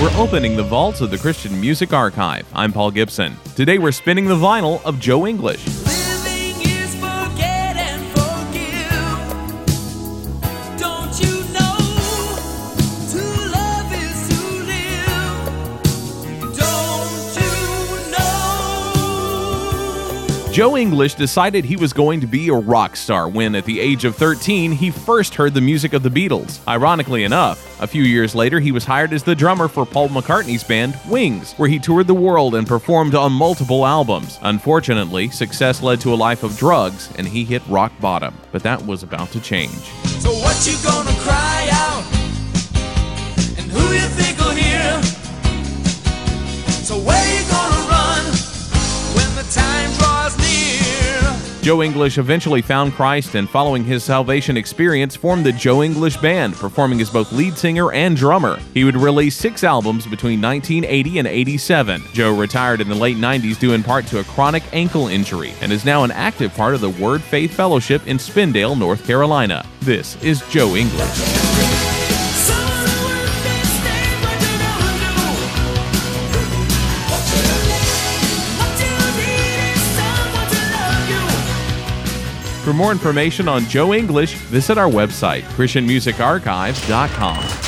We're opening the vaults of the Christian Music Archive. I'm Paul Gibson. Today we're spinning the vinyl of Joe English. Living is forget and forgive. Don't you know? To love is to live. Don't you know? Joe English decided he was going to be a rock star when, at the age of 13, he first heard the music of the Beatles. Ironically enough, a few years later, he was hired as the drummer for Paul McCartney's band, Wings, where he toured the world and performed on multiple albums. Unfortunately, success led to a life of drugs, and he hit rock bottom. But that was about to change. So what you gonna cry out? And who you think will hear? So where you gonna run when the time draws near? Joe English eventually found Christ and, following his salvation experience, formed the Joe English Band, performing as both lead singer and drummer. He would release 6 albums between 1980 and 87. Joe retired in the late 90s due in part to a chronic ankle injury and is now an active part of the Word Faith Fellowship in Spindale, North Carolina. This is Joe English. For more information on Joe English, visit our website, ChristianMusicArchive.com.